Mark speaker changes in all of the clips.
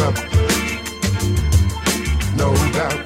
Speaker 1: up, no doubt.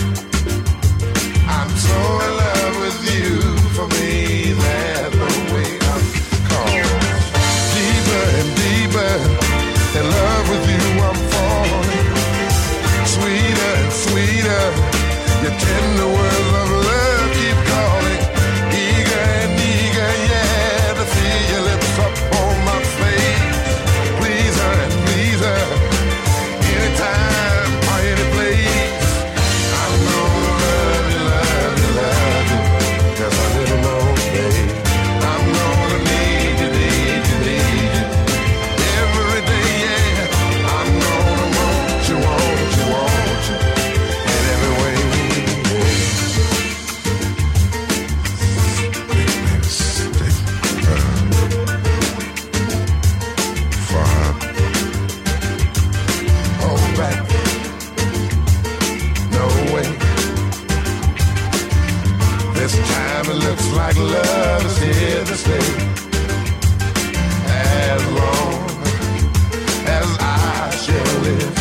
Speaker 1: I'm so in love with you, for me there's no way I'm caught. Deeper and deeper, in love with you I'm falling. Sweeter and sweeter, your tender words of love keep calling. Eager and eager, yeah, to feel your lips up on my face. Please her and please her, anytime or any place. I'm gonna love you, love you, love you, just a little more, babe. I'm gonna need you, need you, need you, every day, yeah. I'm gonna want you, want you, want you, in every way, yeah. Stick, far, hold back, no way. This time it looks like love is here to stay. As long as I shall live,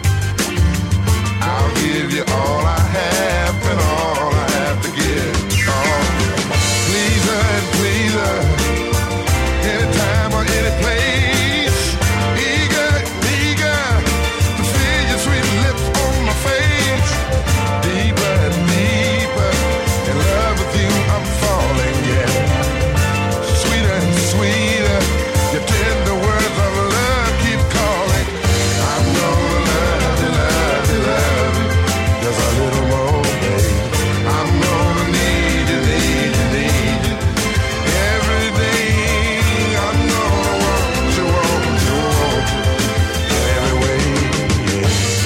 Speaker 1: I'll give you all I have and all I have to give. Oh, please her and please her, anytime or any place. Eager, eager to feel your sweet lips on my face. Deeper and deeper, in love with you I'm falling, yeah. Sweeter and sweeter, your tender words of love keep calling. I'm gonna love you, love you, love you, just a little more, babe. I'm gonna need you, need you, need you, every day. I'm gonna want you, want you, want you, every way, yeah.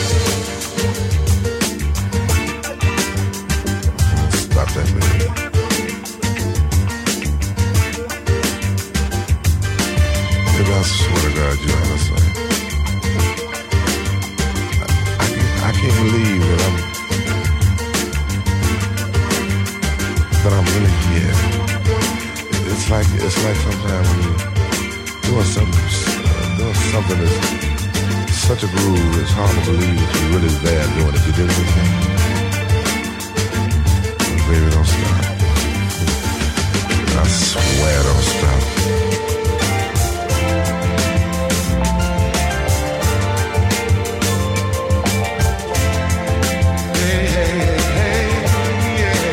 Speaker 1: Stop that, baby. Baby, I swear to God, you understand. I can't believe that I'm really here. It's like sometimes when you're doing something that's such a groove, it's hard to believe that you're really there doing it. You dig what I'm saying? But baby, don't stop. I swear, don't stop. Hey, hey, hey, yeah.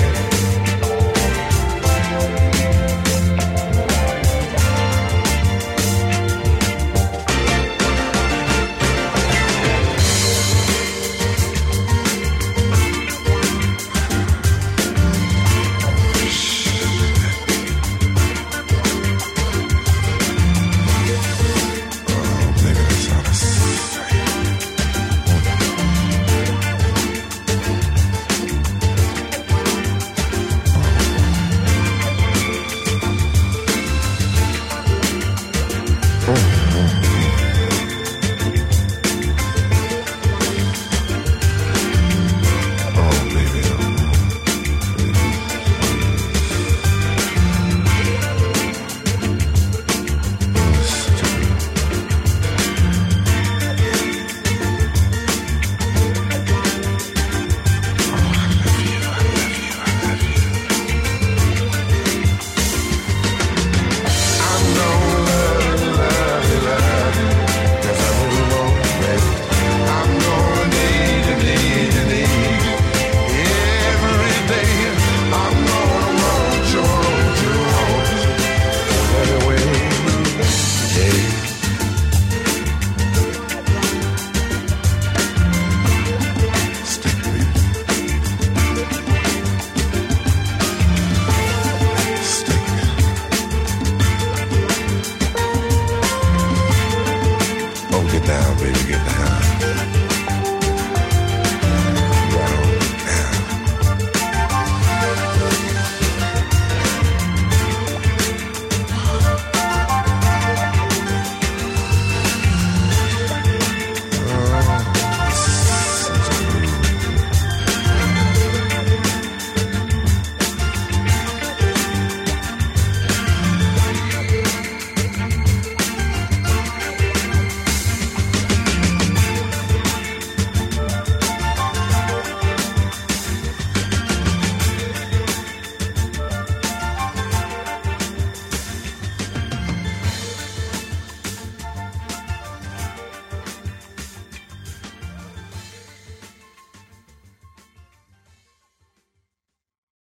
Speaker 1: Get down, baby, get down.